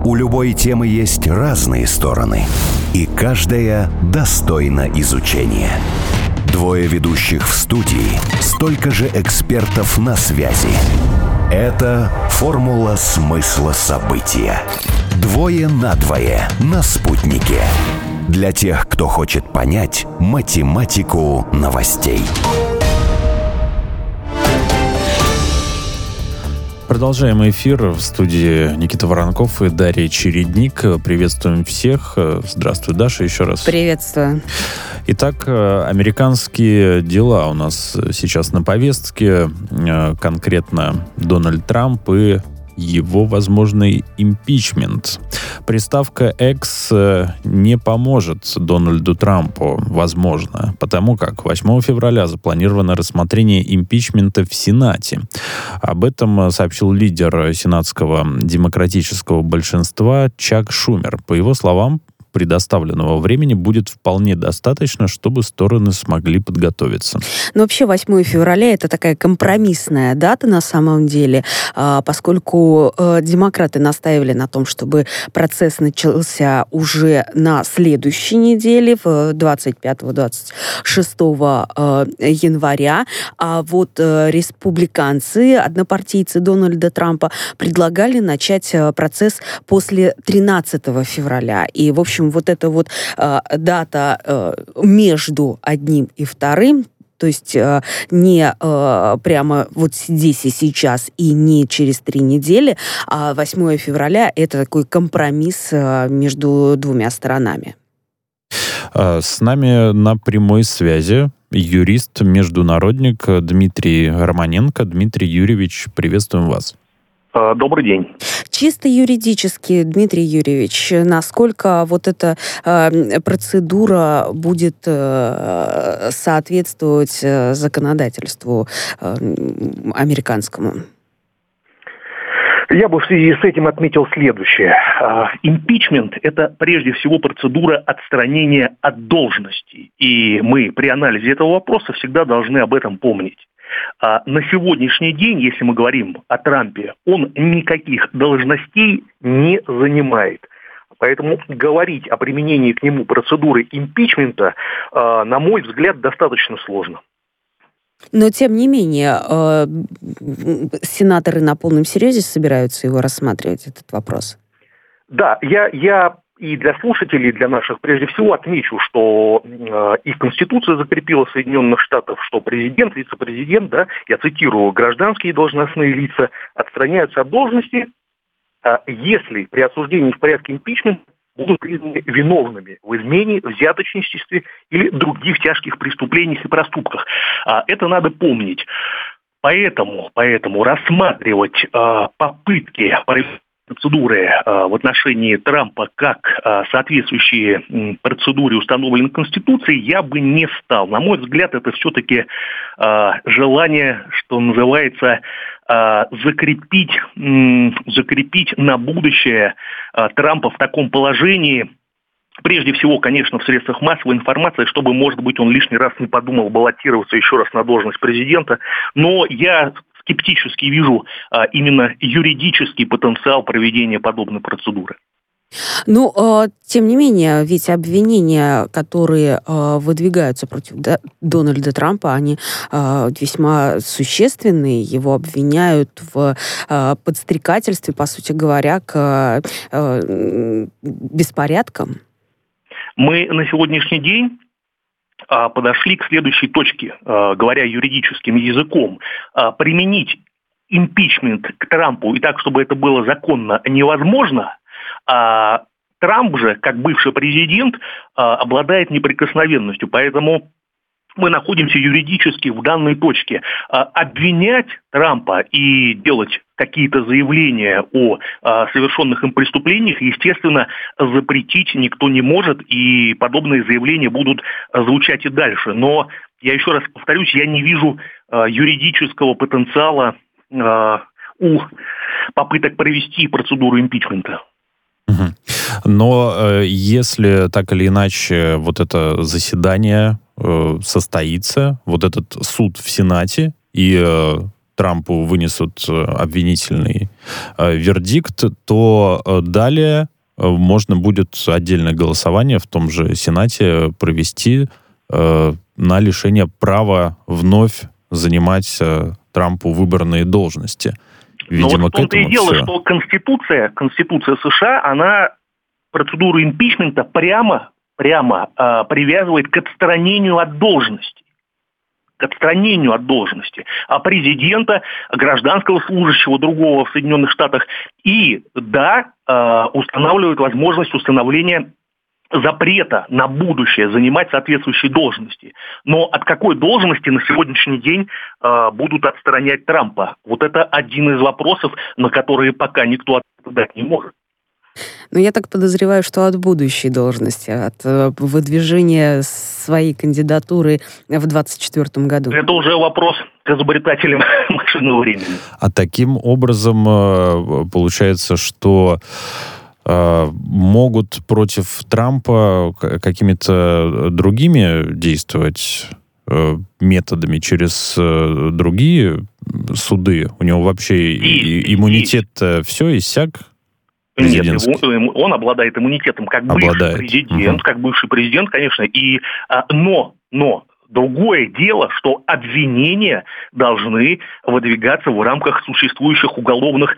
У любой темы есть разные стороны, и каждая достойна изучения. Двое ведущих в студии, столько же экспертов на связи. Это «Формула смысла события». Двое на двое на «Спутнике». Для тех, кто хочет понять математику новостей. Продолжаем эфир. В студии Никита Воронков и Дарья Чередник. Приветствуем всех. Здравствуй, Даша, еще раз. Приветствую. Итак, американские дела у нас сейчас на повестке. Конкретно Дональд Трамп и его возможный импичмент. Приставка «X» не поможет Дональду Трампу, возможно, потому как 8 февраля запланировано рассмотрение импичмента в Сенате. Об этом сообщил лидер сенатского демократического большинства Чак Шумер. По его словам, предоставленного времени будет вполне достаточно, чтобы стороны смогли подготовиться. Но вообще 8 февраля — это такая компромиссная дата на самом деле, поскольку демократы настаивали на том, чтобы процесс начался уже на следующей неделе, в 25-26 января, а вот республиканцы, однопартийцы Дональда Трампа, предлагали начать процесс после 13 февраля. И, в общем, вот эта вот дата между одним и вторым, то есть не прямо вот здесь и сейчас и не через 3 недели, а 8 февраля — это такой компромисс между двумя сторонами. С нами на прямой связи юрист-международник Дмитрий Романенко. Дмитрий Юрьевич, приветствуем вас. Добрый день. Чисто юридически, Дмитрий Юрьевич, насколько вот эта процедура будет соответствовать законодательству американскому? Я бы в связи с этим отметил следующее. Импичмент – это прежде всего процедура отстранения от должности. И мы при анализе этого вопроса всегда должны об этом помнить. На сегодняшний день, если мы говорим о Трампе, он никаких должностей не занимает. Поэтому говорить о применении к нему процедуры импичмента, на мой взгляд, достаточно сложно. Но, тем не менее, сенаторы на полном серьезе собираются его рассматривать, этот вопрос? Да, я и для слушателей, и для наших, прежде всего, отмечу, что и Конституция закрепила Соединенных Штатов, что президент, вице-президент, да, я цитирую, гражданские должностные лица отстраняются от должности, если при осуждении в порядке импичмента будут признаны виновными в измене, взяточничестве или других тяжких преступлениях и проступках. Это надо помнить. Поэтому рассматривать попытки процедуры в отношении Трампа как соответствующие процедуре, установленной Конституцией, я бы не стал. На мой взгляд, это все-таки желание, что называется, закрепить на будущее Трампа в таком положении, прежде всего, конечно, в средствах массовой информации, чтобы, может быть, он лишний раз не подумал баллотироваться еще раз на должность президента. Но я скептически вижу именно юридический потенциал проведения подобной процедуры. Ну, тем не менее, ведь обвинения, которые выдвигаются против Дональда Трампа, они весьма существенные. Его обвиняют в подстрекательстве, по сути говоря, к беспорядкам. Мы на сегодняшний день подошли к следующей точке, говоря юридическим языком. Применить импичмент к Трампу и так, чтобы это было законно, невозможно. Трамп же, как бывший президент, обладает неприкосновенностью, поэтому мы находимся юридически в данной точке. Обвинять Трампа и делать какие-то заявления о совершенных им преступлениях, естественно, запретить никто не может, и подобные заявления будут звучать и дальше. Но, я еще раз повторюсь, я не вижу юридического потенциала у попыток провести процедуру импичмента. Но если так или иначе вот это заседание состоится, вот этот суд в Сенате, и Трампу вынесут обвинительный вердикт, то далее можно будет отдельное голосование в том же Сенате провести на лишение права вновь занимать Трампу выборные должности. Видимо, но вот в том-то и дело, все. что Конституция США, она процедуру импичмента прямо привязывает к отстранению от должности. А президента, гражданского служащего другого в Соединенных Штатах, и, устанавливает возможность установления запрета на будущее занимать соответствующие должности. Но от какой должности на сегодняшний день будут отстранять Трампа? Вот это один из вопросов, на которые пока никто ответа дать не может. Но я так подозреваю, что от будущей должности, от выдвижения своей кандидатуры в 2024 году. Это уже вопрос к изобретателям машинного времени. А таким образом получается, что могут против Трампа какими-то другими действовать методами, через другие суды? У него вообще иммунитет все иссяк? Нет, он обладает иммунитетом как бывший президент, конечно. Но другое дело, что обвинения должны выдвигаться в рамках существующих уголовных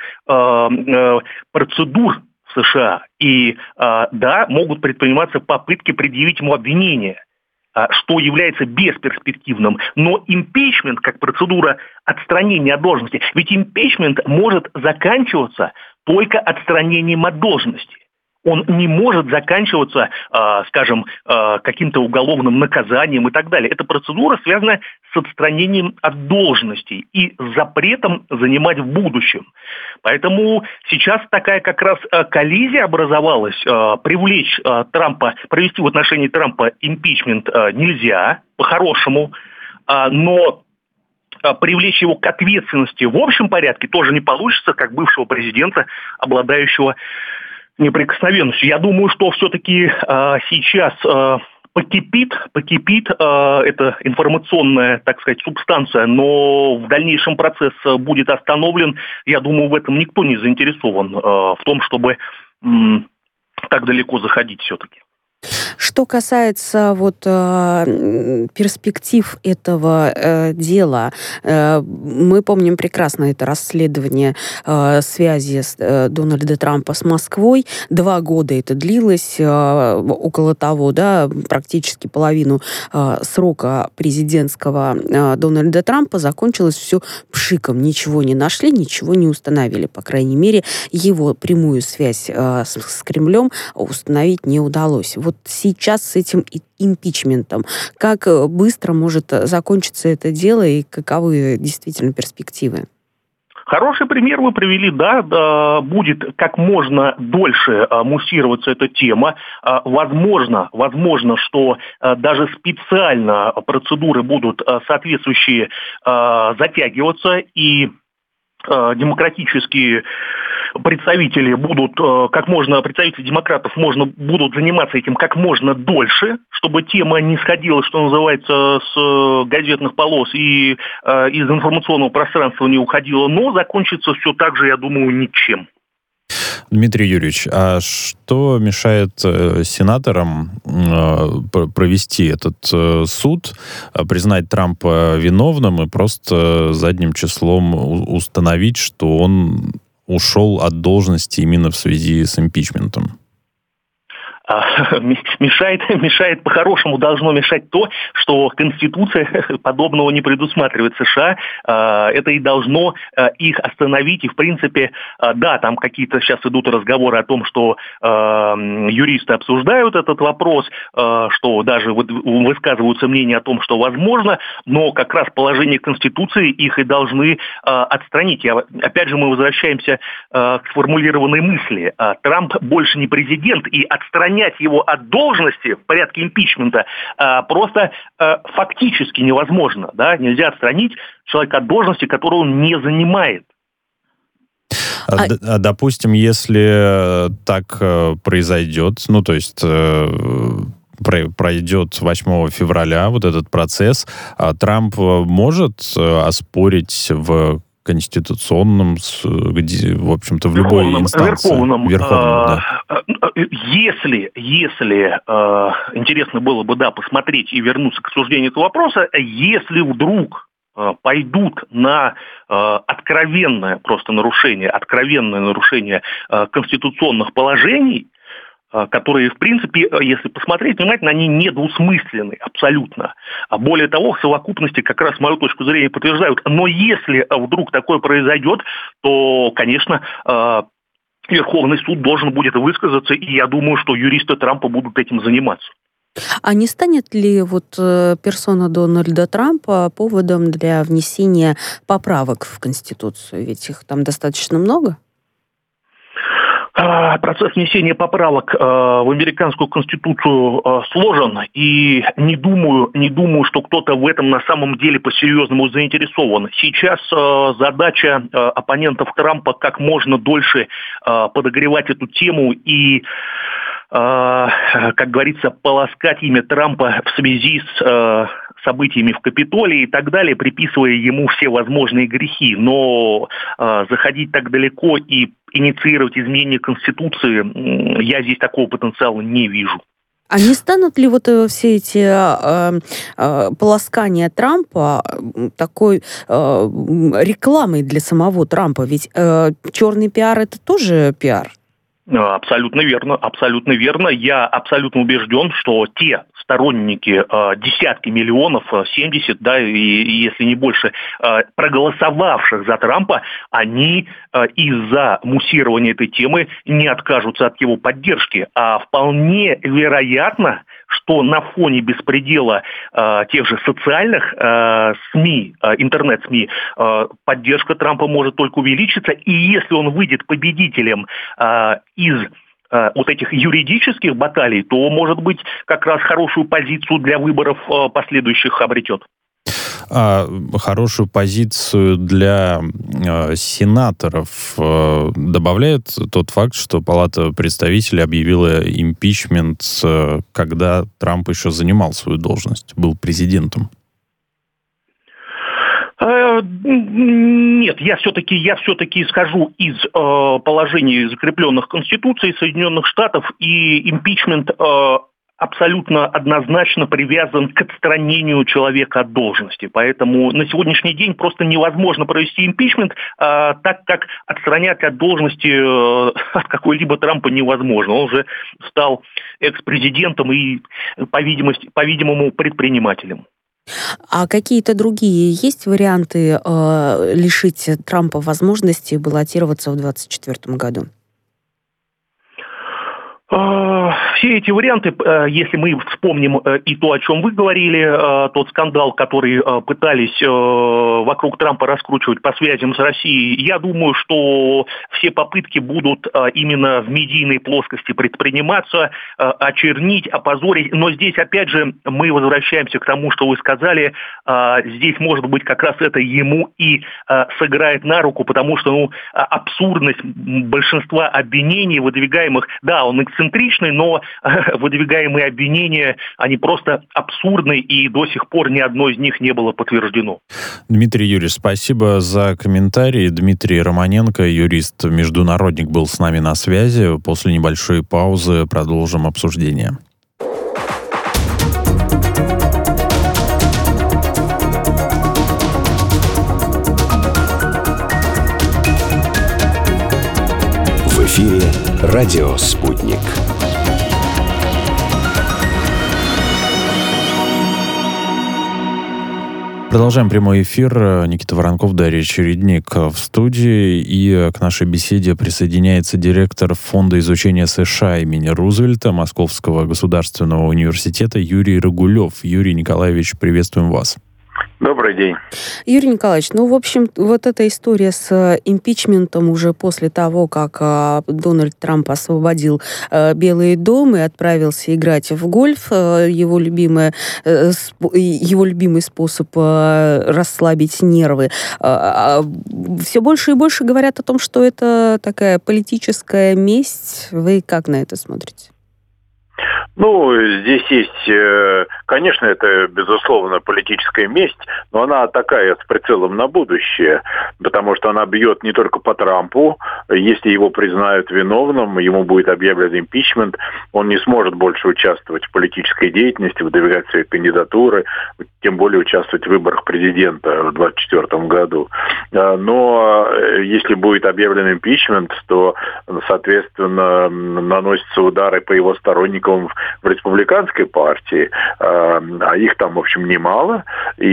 процедур в США. И могут предприниматься попытки предъявить ему обвинения, что является бесперспективным. Но импичмент, как процедура отстранения от должности, ведь импичмент может заканчиваться только отстранением от должности. Он не может заканчиваться, каким-то уголовным наказанием и так далее. Эта процедура связана с отстранением от должностей и с запретом занимать в будущем. Поэтому сейчас такая как раз коллизия образовалась. Привлечь Трампа, провести в отношении Трампа импичмент нельзя, по-хорошему, но привлечь его к ответственности в общем порядке тоже не получится, как бывшего президента, обладающего неприкосновенностью. Я думаю, что все-таки сейчас покипит эта информационная, так сказать, субстанция, но в дальнейшем процесс будет остановлен. Я думаю, в этом никто не заинтересован, в том, чтобы так далеко заходить все-таки. Что касается перспектив этого дела, мы помним прекрасно это расследование связи Дональда Трампа с Москвой. 2 года это длилось, около того, практически половину срока президентского Дональда Трампа. Закончилось все пшиком. Ничего не нашли, ничего не установили. По крайней мере, его прямую связь с Кремлем установить не удалось. Вот сейчас с этим импичментом, как быстро может закончиться это дело и каковы действительно перспективы? Хороший пример вы привели, будет как можно дольше муссироваться эта тема. Возможно, что даже специально процедуры будут соответствующие затягиваться, и демократические представители представители демократов будут заниматься этим как можно дольше, чтобы тема не сходила, что называется, с газетных полос и из информационного пространства не уходила, но закончится все так же, я думаю, ничем. Дмитрий Юрьевич, а что мешает сенаторам провести этот суд, признать Трампа виновным и просто задним числом установить, что он ушел от должности именно в связи с импичментом? Мешает по-хорошему, должно мешать то, что Конституция подобного не предусматривает США. Это и должно их остановить. И, в принципе, там какие-то сейчас идут разговоры о том, что юристы обсуждают этот вопрос, что даже высказываются мнения о том, что возможно, но как раз положение Конституции их и должны отстранить. Опять же, мы возвращаемся к сформулированной мысли. Трамп больше не президент, и отстранять его от должности в порядке импичмента просто фактически невозможно. Нельзя отстранить человека от должности, которую он не занимает. Допустим, если так произойдет, пройдет 8 февраля вот этот процесс, Трамп может оспорить в конституционном, где, в общем-то, в любой инстанции. Верховном, да. Если интересно было бы, посмотреть и вернуться к обсуждению этого вопроса, если вдруг пойдут на откровенное нарушение конституционных положений, которые, в принципе, если посмотреть внимательно, они недвусмысленны абсолютно. А более того, в совокупности как раз мою точку зрения подтверждают. Но если вдруг такое произойдет, то, конечно, Верховный суд должен будет высказаться, и я думаю, что юристы Трампа будут этим заниматься. А не станет ли персона Дональда Трампа поводом для внесения поправок в Конституцию? Ведь их там достаточно много. Процесс внесения поправок в американскую конституцию сложен, и не думаю, что кто-то в этом на самом деле по-серьезному заинтересован. Сейчас задача оппонентов Трампа как можно дольше подогревать эту тему и, как говорится, полоскать имя Трампа в связи с событиями в Капитолии и так далее, приписывая ему все возможные грехи. Но заходить так далеко и инициировать изменение Конституции, я здесь такого потенциала не вижу. А не станут ли все эти полоскания Трампа такой рекламой для самого Трампа? Ведь черный пиар – это тоже пиар. Абсолютно верно, абсолютно верно. Я абсолютно убежден, что те сторонники, десятки миллионов, 70, и если не больше, проголосовавших за Трампа, они из-за муссирования этой темы не откажутся от его поддержки. А вполне вероятно, что на фоне беспредела тех же социальных СМИ, интернет-СМИ, поддержка Трампа может только увеличиться. И если он выйдет победителем из этих юридических баталий, то, может быть, как раз хорошую позицию для выборов последующих обретет. А хорошую позицию для сенаторов добавляет тот факт, что Палата представителей объявила импичмент, когда Трамп еще занимал свою должность, был президентом? Нет, я все-таки исхожу из положений, закрепленных Конституцией Соединенных Штатов, и импичмент абсолютно однозначно привязан к отстранению человека от должности. Поэтому на сегодняшний день просто невозможно провести импичмент, так как отстранять от должности от какой-либо Трампа невозможно. Он уже стал экс-президентом и, по-видимому, предпринимателем. А какие-то другие есть варианты лишить Трампа возможности баллотироваться в 2024 году? Все эти варианты, если мы вспомним и то, о чем вы говорили, тот скандал, который пытались вокруг Трампа раскручивать по связям с Россией, я думаю, что все попытки будут именно в медийной плоскости предприниматься, очернить, опозорить. Но здесь, опять же, мы возвращаемся к тому, что вы сказали. Здесь, может быть, как раз это ему и сыграет на руку, потому что абсурдность большинства обвинений, выдвигаемых, да, он эксцентричный, но выдвигаемые обвинения, они просто абсурдны, и до сих пор ни одно из них не было подтверждено. Дмитрий Юрьевич, спасибо за комментарий. Дмитрий Романенко, юрист-международник, был с нами на связи. После небольшой паузы продолжим обсуждение. В эфире радио «Спутник». Продолжаем прямой эфир. Никита Воронков, Дарья Чередник в студии. И к нашей беседе присоединяется директор Фонда изучения США имени Рузвельта Московского государственного университета Юрий Рогулев. Юрий Николаевич, приветствуем вас. Добрый день. Юрий Николаевич, в общем, эта история с импичментом уже после того, как Дональд Трамп освободил Белый дом и отправился играть в гольф, его любимый способ расслабить нервы. Все больше и больше говорят о том, что это такая политическая месть. Вы как на это смотрите? Здесь есть, конечно, это, безусловно, политическая месть, но она такая с прицелом на будущее, потому что она бьет не только по Трампу. Если его признают виновным, ему будет объявлен импичмент, он не сможет больше участвовать в политической деятельности, выдвигать свои кандидатуры, тем более участвовать в выборах президента в 2024 году. Но если будет объявлен импичмент, то, соответственно, наносятся удары по его сторонникам в республиканской партии, а их там, в общем, немало,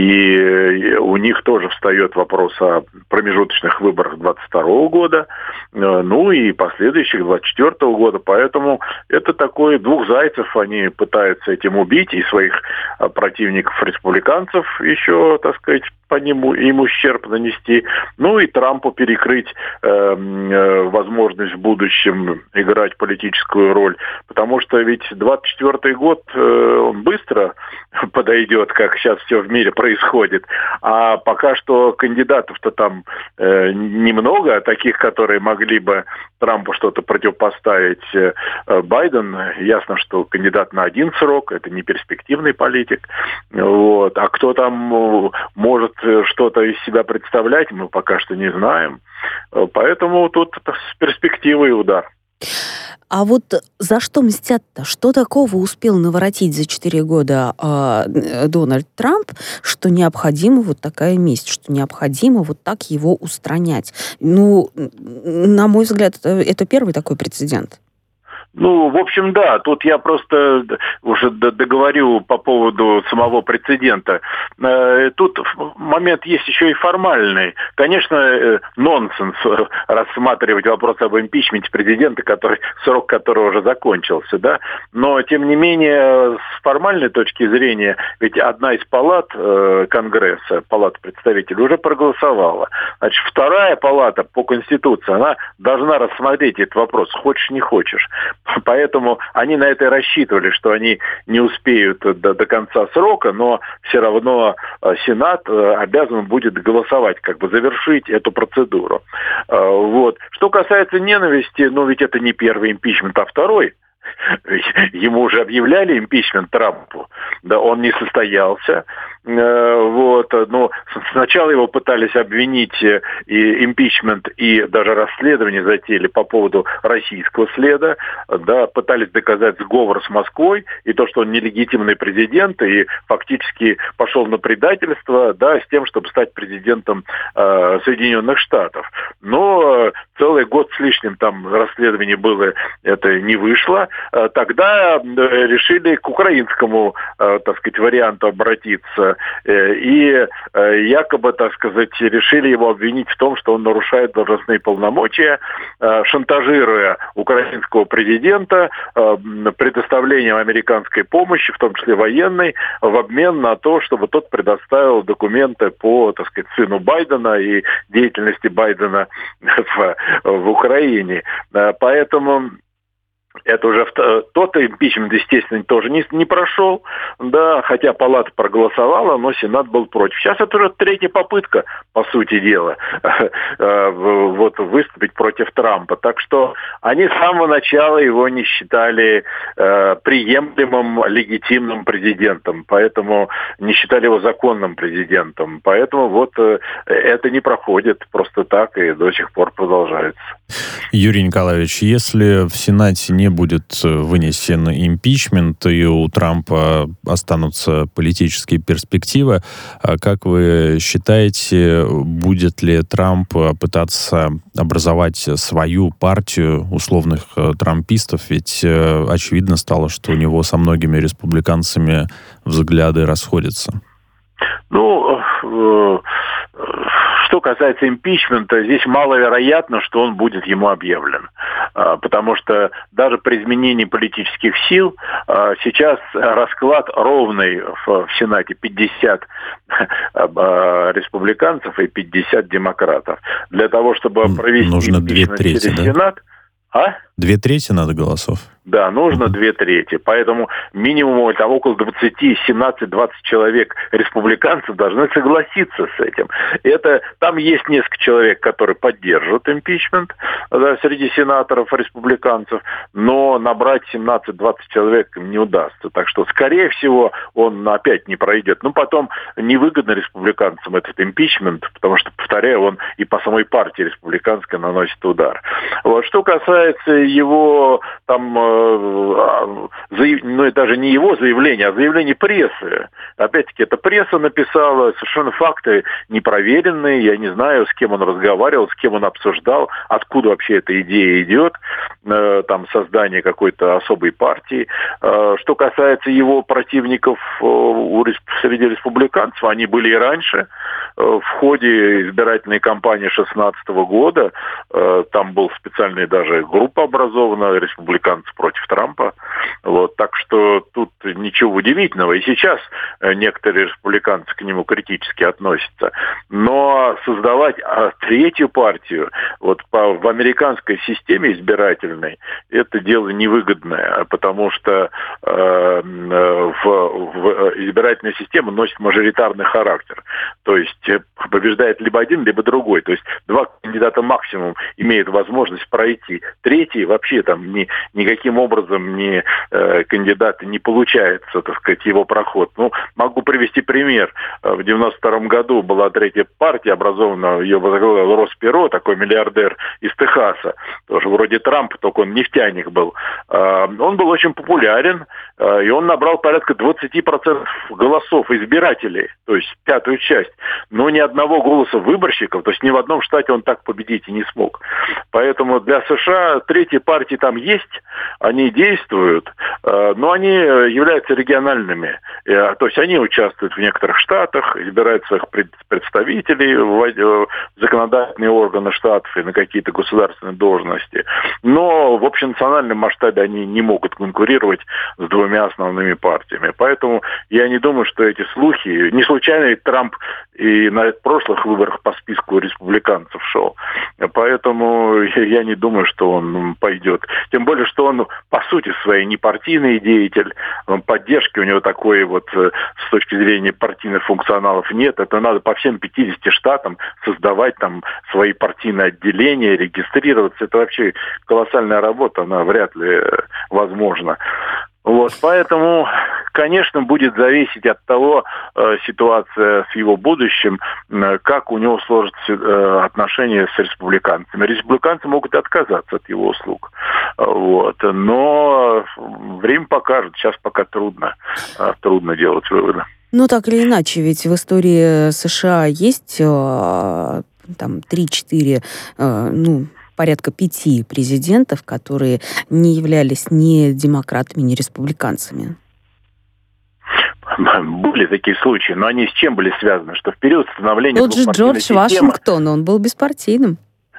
и у них тоже встает вопрос о промежуточных выборах 2022 года, и последующих 2024 года, поэтому это такое двух зайцев, они пытаются этим убить, и своих противников-республиканцев еще, так сказать, по нему им ущерб нанести, и Трампу перекрыть возможность в будущем играть политическую роль, потому что ведь 24-й год, он быстро подойдет, как сейчас все в мире происходит, а пока что кандидатов-то там немного, таких, которые могли бы Трампу что-то противопоставить. Байден, ясно, что кандидат на один срок, это не перспективный политик, а кто там может что-то из себя представлять, мы пока что не знаем. Поэтому тут с перспективой удар. А вот за что мстят-то? Что такого успел наворотить за 4 года Дональд Трамп, что необходима вот такая месть, что необходимо вот так его устранять? На мой взгляд, это первый такой прецедент. В общем, да, тут я просто уже договорю по поводу самого прецедента. Тут момент есть еще и формальный. Конечно, нонсенс рассматривать вопрос об импичменте президента, срок которого уже закончился, да. Но, тем не менее, с формальной точки зрения, ведь одна из палат Конгресса, палата представителей, уже проголосовала. Значит, вторая палата по Конституции, она должна рассмотреть этот вопрос, хочешь не хочешь. Поэтому они на это и рассчитывали, что они не успеют до конца срока, но все равно Сенат обязан будет голосовать, завершить эту процедуру. Что касается ненависти, ведь это не первый импичмент, а второй. Ему уже объявляли импичмент Трампу, да, он не состоялся. Но сначала его пытались обвинить и импичмент, и даже расследование затеяли по поводу российского следа, да, пытались доказать сговор с Москвой и то, что он нелегитимный президент и фактически пошел на предательство, да, с тем, чтобы стать президентом Соединенных Штатов. Но целый год с лишним там расследование было, это не вышло. Тогда решили к украинскому, варианту обратиться. И якобы, решили его обвинить в том, что он нарушает должностные полномочия, шантажируя украинского президента предоставлением американской помощи, в том числе военной, в обмен на то, чтобы тот предоставил документы по, сыну Байдена и деятельности Байдена в Украине. Поэтому это уже тот импичмент, естественно, тоже не прошел, да, хотя палата проголосовала, но Сенат был против. Сейчас это уже третья попытка, по сути дела, выступить против Трампа. Так что они с самого начала его не считали приемлемым, легитимным президентом, поэтому не считали его законным президентом. Поэтому это не проходит просто так и до сих пор продолжается. Юрий Николаевич, если в Сенате не будет вынесен импичмент и у Трампа останутся политические перспективы, как вы считаете, будет ли Трамп пытаться образовать свою партию условных трампистов? Ведь очевидно стало, что у него со многими республиканцами взгляды расходятся. Что касается импичмента, здесь маловероятно, что он будет ему объявлен. Потому что даже при изменении политических сил сейчас расклад ровный в Сенате: 50 республиканцев и 50 демократов. Для того, чтобы провести нужно 2/3, через да? Сенат... 2/3 надо голосов? Да, нужно 2/3. Поэтому минимум там около 20, 17-20 человек республиканцев должны согласиться с этим. Там есть несколько человек, которые поддерживают импичмент, да, среди сенаторов республиканцев, но набрать 17-20 человек не удастся. Так что, скорее всего, он опять не пройдет. Потом невыгодно республиканцам этот импичмент, потому что, повторяю, он и по самой партии республиканской наносит удар. Вот. Что касается его даже не его заявления, а заявления прессы. Опять-таки, это пресса написала, совершенно факты непроверенные. Я не знаю, с кем он разговаривал, с кем он обсуждал, откуда вообще эта идея идет, создание какой-то особой партии. Что касается его противников среди республиканцев, они были и раньше. В ходе избирательной кампании 2016 года там была специальная даже группа образована, республиканцев против Трампа. Вот, так что тут ничего удивительного. И сейчас некоторые республиканцы к нему критически относятся. Но создавать третью партию в американской системе избирательной это дело невыгодное, потому что в избирательная система носит мажоритарный характер. То есть побеждает либо один, либо другой. То есть два кандидата максимум имеют возможность пройти. Третий вообще никаким образом кандидат не получается, так сказать, его проход. Могу привести пример. В 92 году была третья партия образована, ее возглавил Росс Перот, такой миллиардер из Техаса, тоже вроде Трампа, только он нефтяник был. Он был очень популярен, и он набрал порядка 20% голосов избирателей, то есть пятую часть, но ни одного голоса выборщиков, то есть ни в одном штате он так победить и не смог. Поэтому для США третьи партии там есть, они действуют, но они являются региональными. То есть они участвуют в некоторых штатах, избирают своих представителей в законодательные органы штатов и на какие-то государственные должности. Но в общенациональном масштабе они не могут конкурировать с двумя основными партиями. Поэтому я не думаю, что эти слухи... Не случайно ведь Трамп и на прошлых выборах по списку республиканцев шел. Поэтому я не думаю, что он пойдет. Тем более, что он, по сути своей, не партийный деятель. Поддержки у него такой с точки зрения партийных функционалов нет. Это надо по всем 50 штатам создавать свои партийные отделения, регистрироваться. Это вообще колоссальная работа, она вряд ли возможна. Поэтому, конечно, будет зависеть от того, ситуация с его будущим, как у него сложатся отношения с республиканцами. Республиканцы могут отказаться от его услуг. Но время покажет. Сейчас пока трудно делать выводы. Так или иначе, ведь в истории США есть 3-4, порядка 5 президентов, которые не являлись ни демократами, ни республиканцами. Были такие случаи, но они с чем были связаны? Что в период становления Тот же Джордж Вашингтон, он был беспартийным.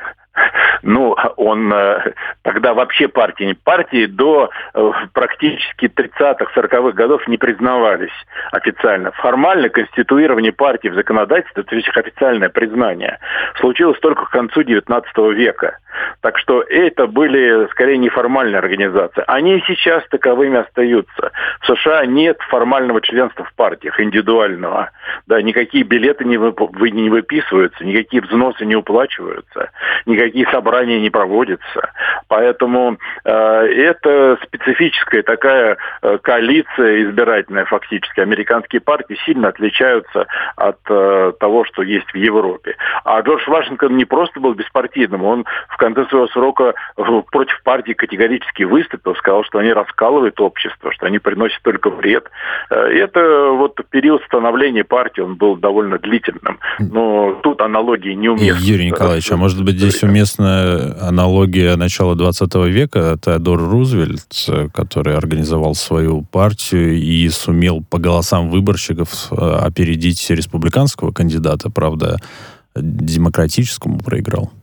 Он тогда вообще партии до практически 30-х, 40-х годов не признавались официально. Формально конституирование партии в законодательстве, то есть их официальное признание, случилось только к концу 19 века. Так что это были скорее неформальные организации. Они и сейчас таковыми остаются. В США нет формального членства в партиях, индивидуального. Да, никакие билеты не выписываются, никакие взносы не уплачиваются, никакие собрания не проводятся. Поэтому это специфическая такая коалиция избирательная фактически. Американские партии сильно отличаются от того, что есть в Европе. А Джордж Вашингтон не просто был беспартийным, он в конце своего срока против партии категорически выступил, сказал, что они раскалывают общество, что они приносят только вред. Это период становления партии, он был довольно длительным. Но тут аналогии неуместны. Юрий Николаевич, а может быть здесь уместна аналогия начала 20 века? Теодор Рузвельт, который организовал свою партию и сумел по голосам выборщиков опередить республиканского кандидата, правда, демократическому проиграл.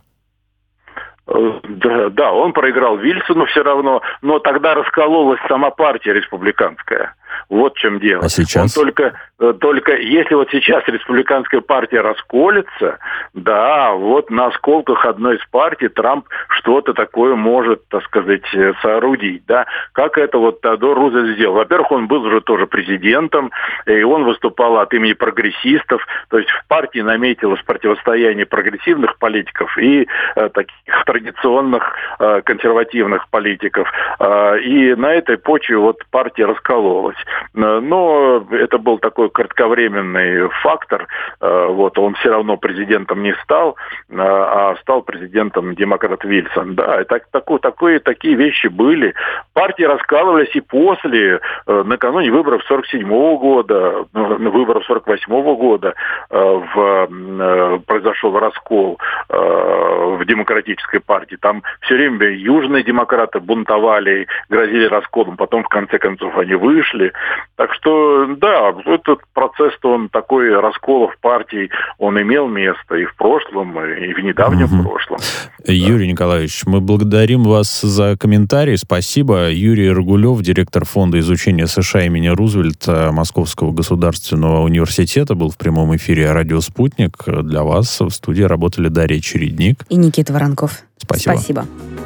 Да, он проиграл Вильсону все равно, но тогда раскололась сама партия республиканская. Вот в чем дело. А сейчас? Он только если вот сейчас республиканская партия расколется, да, вот на осколках одной из партий Трамп что-то такое может, так сказать, соорудить, да. Как это вот Теодор Рузвельт сделал? Во-первых, он был уже тоже президентом, и он выступал от имени прогрессистов, то есть в партии наметилось противостояние прогрессивных политиков и таких традиционных консервативных политиков. И на этой почве вот партия раскололась. Но это был такой кратковременный фактор. Вот, он все равно президентом не стал, а стал президентом демократ Вильсон. Да, и такие вещи были. Партии раскалывались и после, накануне выборов 47-го года, выборов 48-го года произошел раскол в демократической партии. Там все время южные демократы бунтовали, грозили расколом, потом в конце концов они вышли. Так что, да, этот процесс-то он такой, расколов партий, он имел место и в прошлом, и в недавнем прошлом. Юрий Николаевич, мы благодарим вас за комментарий. Спасибо. Юрий Рогулев, директор Фонда изучения США имени Рузвельта Московского государственного университета, был в прямом эфире «Радио Спутник». Для вас в студии работали Дарья Чередник и Никита Воронков. Спасибо. Спасибо.